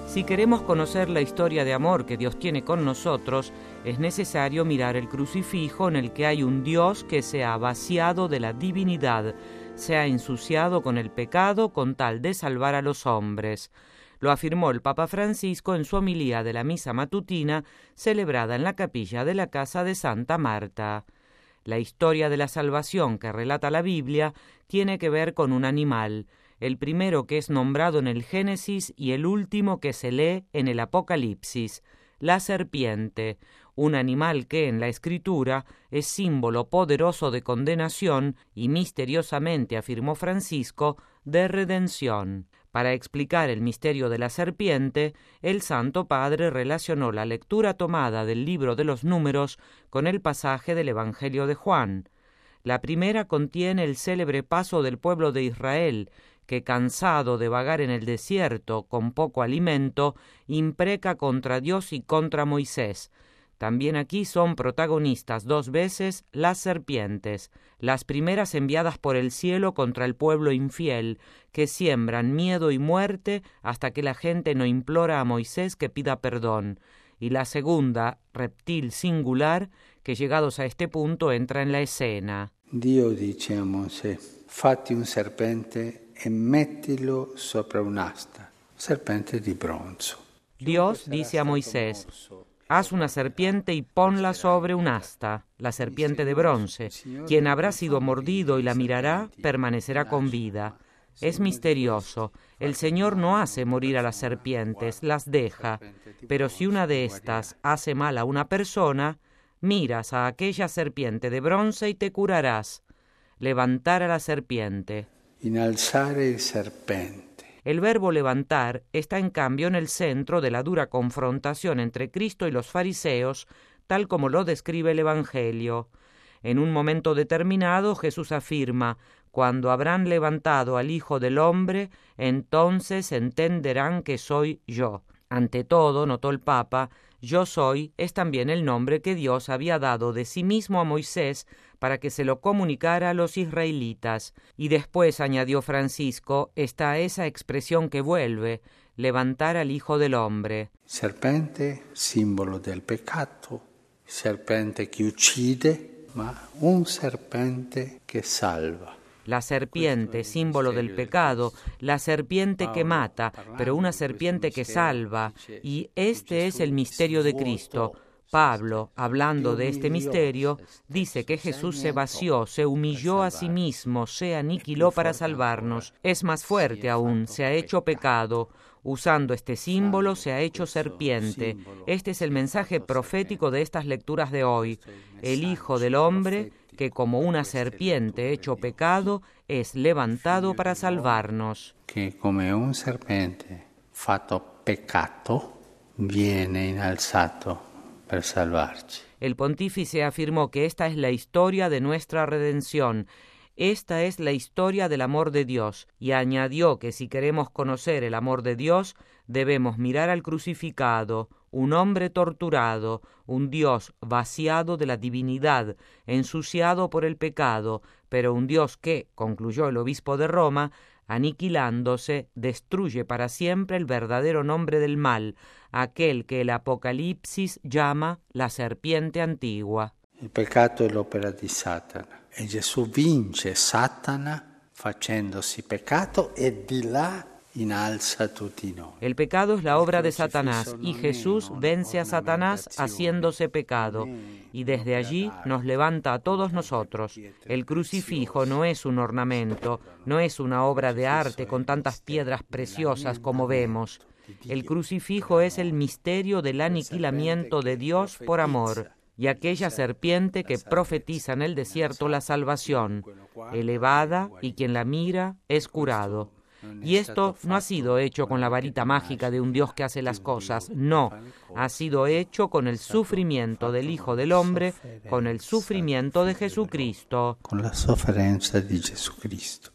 Si queremos conocer la historia de amor que Dios tiene con nosotros, es necesario mirar el crucifijo en el que hay un Dios que se ha vaciado de la divinidad, se ha ensuciado con el pecado con tal de salvar a los hombres. Lo afirmó el Papa Francisco en su homilía de la misa matutina celebrada en la capilla de la casa de Santa Marta. La historia de la salvación que relata la Biblia tiene que ver con un animal, el primero que es nombrado en el Génesis y el último que se lee en el Apocalipsis, la serpiente, un animal que en la Escritura es símbolo poderoso de condenación y misteriosamente, afirmó Francisco, de redención. Para explicar el misterio de la serpiente, el Santo Padre relacionó la lectura tomada del libro de los Números con el pasaje del Evangelio de Juan. La primera contiene el célebre paso del pueblo de Israel, que cansado de vagar en el desierto con poco alimento, impreca contra Dios y contra Moisés. También aquí son protagonistas 2 veces las serpientes, las primeras enviadas por el cielo contra el pueblo infiel, que siembran miedo y muerte hasta que la gente no implora a Moisés que pida perdón, y la segunda, reptil singular, que llegados a este punto entra en la escena. Dio dice a Moisés, fatti un serpente e mettilo sopra un'asta, serpente di bronzo. Dios dice a Moisés, haz una serpiente y ponla sobre un asta, la serpiente de bronce. Quien habrá sido mordido y la mirará, permanecerá con vida. Es misterioso. El Señor no hace morir a las serpientes, las deja. Pero si una de estas hace mal a una persona, miras a aquella serpiente de bronce y te curarás. Levantar a la serpiente. Innalzare il serpente. El verbo levantar está en cambio en el centro de la dura confrontación entre Cristo y los fariseos, tal como lo describe el Evangelio. En un momento determinado Jesús afirma, cuando habrán levantado al Hijo del Hombre, entonces entenderán que soy yo. Ante todo, notó el Papa, yo soy es también el nombre que Dios había dado de sí mismo a Moisés para que se lo comunicara a los israelitas. Y después, añadió Francisco, está esa expresión que vuelve, levantar al Hijo del Hombre. Serpente, símbolo del pecado, serpente que uccide, ma un serpente que salva. La serpiente, símbolo del pecado, la serpiente que mata, pero una serpiente que salva, y este es el misterio de Cristo. Pablo, hablando de este misterio, dice que Jesús se vació, se humilló a sí mismo, se aniquiló para salvarnos. Es más fuerte aún, se ha hecho pecado. Usando este símbolo se ha hecho serpiente. Este es el mensaje profético de estas lecturas de hoy. El Hijo del Hombre, que como una serpiente hecho pecado, es levantado para salvarnos. Que come un serpente fatto peccato, viene innalzato per salvarci. El pontífice afirmó que esta es la historia de nuestra redención. Esta es la historia del amor de Dios, y añadió que si queremos conocer el amor de Dios, debemos mirar al crucificado, un hombre torturado, un Dios vaciado de la divinidad, ensuciado por el pecado, pero un Dios que, concluyó el obispo de Roma, aniquilándose, destruye para siempre el verdadero nombre del mal, aquel que el Apocalipsis llama la serpiente antigua. Il peccato è l'opera di Satana e Gesù vince Satana facendosi peccato e di là innalza tutti noi. El pecado es la obra de Satanás y Jesús vence a Satanás haciéndose pecado y desde allí nos levanta a todos nosotros. El crucifijo no es un ornamento, no es una obra de arte con tantas piedras preciosas como vemos. El crucifijo es el misterio del aniquilamiento de Dios por amor. Y aquella serpiente que profetiza en el desierto la salvación, elevada, y quien la mira es curado. Y esto no ha sido hecho con la varita mágica de un Dios que hace las cosas, no, ha sido hecho con el sufrimiento del Hijo del Hombre, con el sufrimiento de Jesucristo. Con la sofferenza di Jesucristo.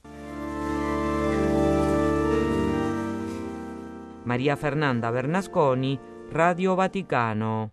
María Fernanda Bernasconi, Radio Vaticano.